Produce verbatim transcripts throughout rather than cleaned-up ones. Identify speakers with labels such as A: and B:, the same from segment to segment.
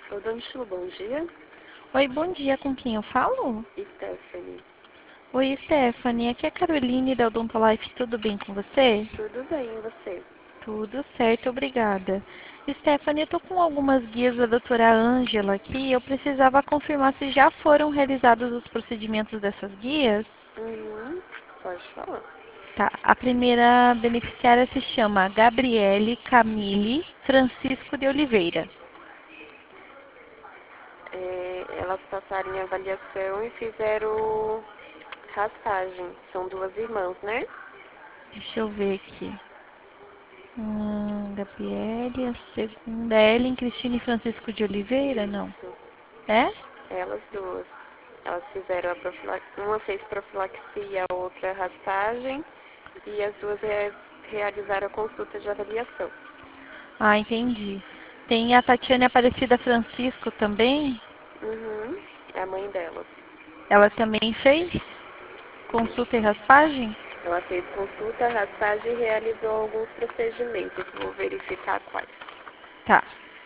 A: Odonto, bom dia.
B: Oi, bom dia, com quem eu falo?
A: Stephanie.
B: Oi, Stephanie, aqui é a Caroline da Odontolife, tudo bem com você?
A: Tudo bem, e você?
B: Tudo certo, obrigada. Stephanie, eu tô com algumas guias da doutora Ângela aqui, eu precisava confirmar se já foram realizados os procedimentos dessas guias.
A: Uhum, pode falar.
B: Tá, a primeira beneficiária se chama Gabriele Camille Francisco de Oliveira.
A: É, elas passaram em avaliação e fizeram raspagem. São duas irmãs, né?
B: Deixa eu ver aqui. Hum, Gabriele, a segunda é Ellen Cristine Francisco de Oliveira? Não.
A: Isso,
B: É?
A: elas duas. Elas fizeram a profilaxia. Uma fez profilaxia, a outra raspagem. E as duas re realizaram a consulta de avaliação.
B: Ah, entendi. Tem a Tatiane Aparecida Francisco também?
A: Uhum, é a mãe delas.
B: Ela também fez consulta e raspagem?
A: Ela fez consulta, raspagem e realizou alguns procedimentos. Vou verificar quais.
B: Tá.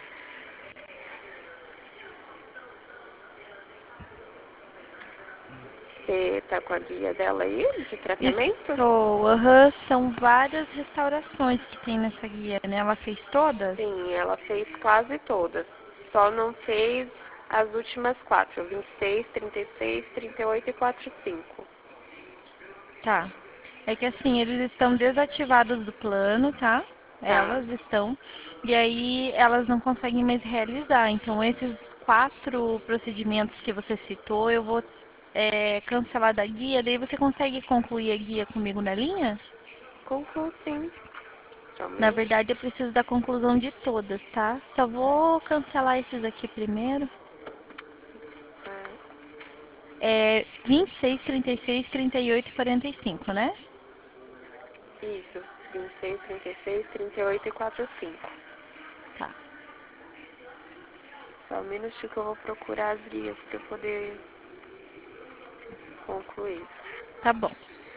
A: Você tá com a guia dela aí, de tratamento?
B: Estou. Aham, são várias restaurações que tem nessa guia, né? Ela fez todas?
A: Sim, ela fez quase todas. Só não fez as últimas quatro, vinte e seis, trinta e seis, trinta e oito e quarenta e cinco.
B: Tá. É que assim, eles estão desativados do plano, tá?
A: Tá.
B: Elas estão. E aí elas não conseguem mais realizar. Então, esses quatro procedimentos que você citou, eu vou é, cancelar da guia. Daí você consegue concluir a guia comigo na linha?
A: Concluo sim.
B: Na
A: Somente.
B: verdade, eu preciso da conclusão de todas, tá? Só vou cancelar esses aqui primeiro.
A: Ah,
B: É vinte e seis, trinta e seis, trinta e oito e quarenta e cinco, né?
A: isso. vinte e seis, trinta e seis, trinta e oito e quarenta e cinco.
B: Tá.
A: Só um minutinho que eu vou procurar as guias para eu poder concluir.
B: Tá bom.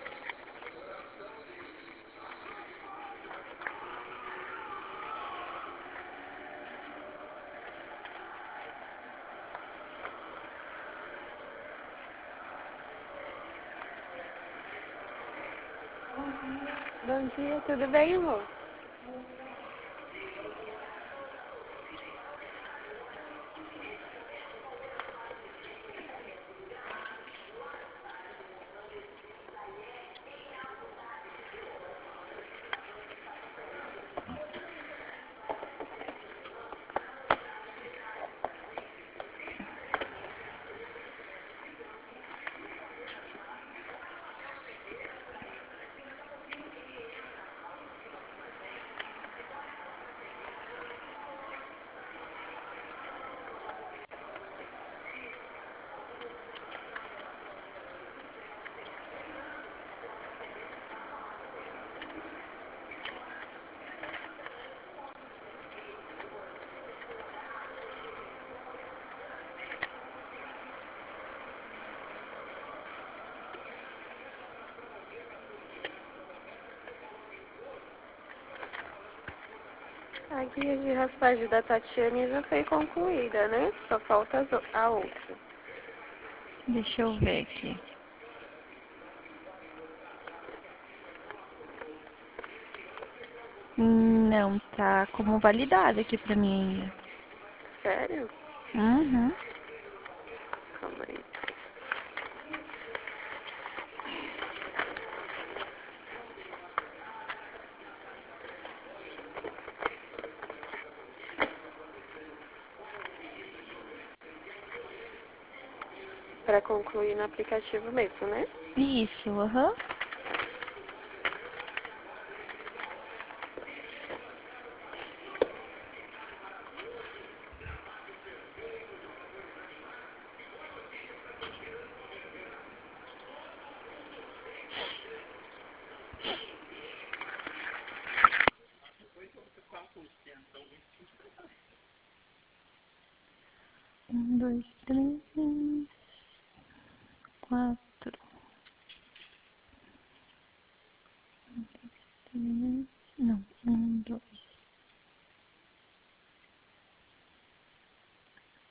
A: Bom dia, tudo bem, amor? A guia de raspagem da Tatiane já foi concluída, né? Só falta a outra.
B: Deixa eu ver aqui. Não, tá como validado aqui pra mim ainda.
A: Sério?
B: Uhum.
A: Calma aí. Para concluir no aplicativo mesmo, né?
B: Isso, aham. Um, dois, três, quatro, três, não, um, dois.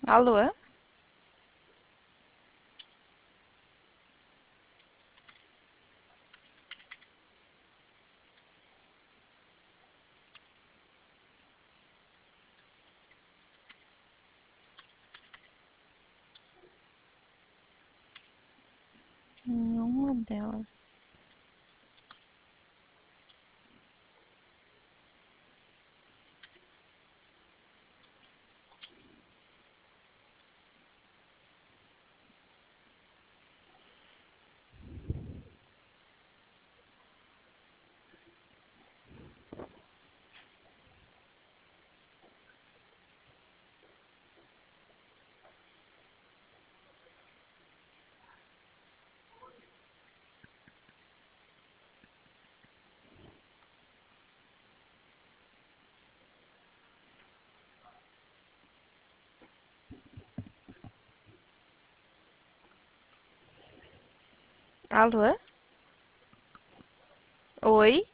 B: Alô? Nenhuma delas. Alô? Oi?